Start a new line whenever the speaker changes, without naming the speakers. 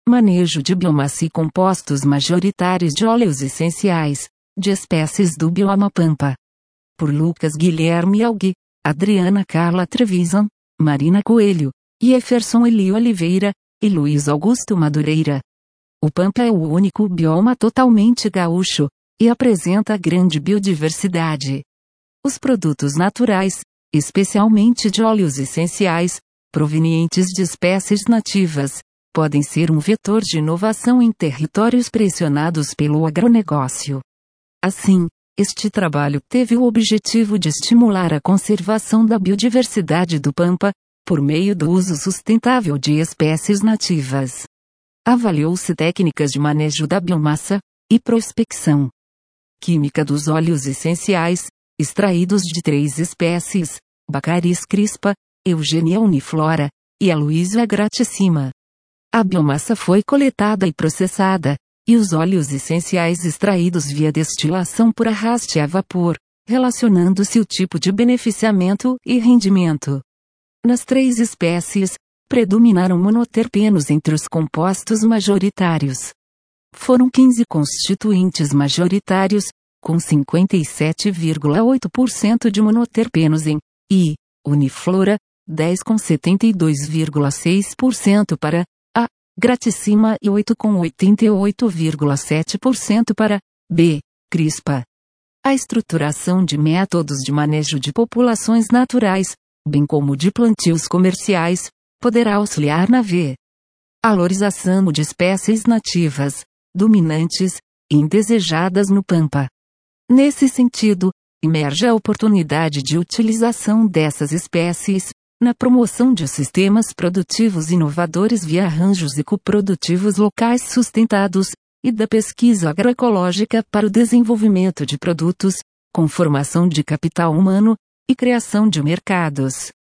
Manejo de biomassa e compostos majoritários de óleos essenciais, de espécies do bioma Pampa. Por Lucas Guilherme Algui, Adriana Carla Trevisan, Marina Coelho, Jefferson Eli Oliveira, e Luiz Augusto Madureira. O Pampa é o único bioma totalmente gaúcho, e apresenta grande biodiversidade. Os produtos naturais, especialmente de óleos essenciais, provenientes de espécies nativas, podem ser um vetor de inovação em territórios pressionados pelo agronegócio. Assim, este trabalho teve o objetivo de estimular a conservação da biodiversidade do Pampa, por meio do uso sustentável de espécies nativas. Avaliou-se técnicas de manejo da biomassa e prospecção química dos óleos essenciais, extraídos de 3 espécies, Baccharis crispa, Eugenia uniflora e Aloysia gratissima. A biomassa foi coletada e processada, e os óleos essenciais extraídos via destilação por arraste a vapor, relacionando-se o tipo de beneficiamento e rendimento. Nas 3 espécies, predominaram monoterpenos entre os compostos majoritários. Foram 15 constituintes majoritários, com 57,8% de monoterpenos em I. uniflora, 10 com 72,6% para A. gratissima e 8 com 88,7% para B. crispa. A estruturação de métodos de manejo de populações naturais, bem como de plantios comerciais, poderá auxiliar na valorização de espécies nativas, dominantes e indesejadas no Pampa. Nesse sentido, emerge a oportunidade de utilização dessas espécies, na promoção de sistemas produtivos inovadores via arranjos ecoprodutivos locais sustentados, e da pesquisa agroecológica para o desenvolvimento de produtos, com formação de capital humano, e criação de mercados.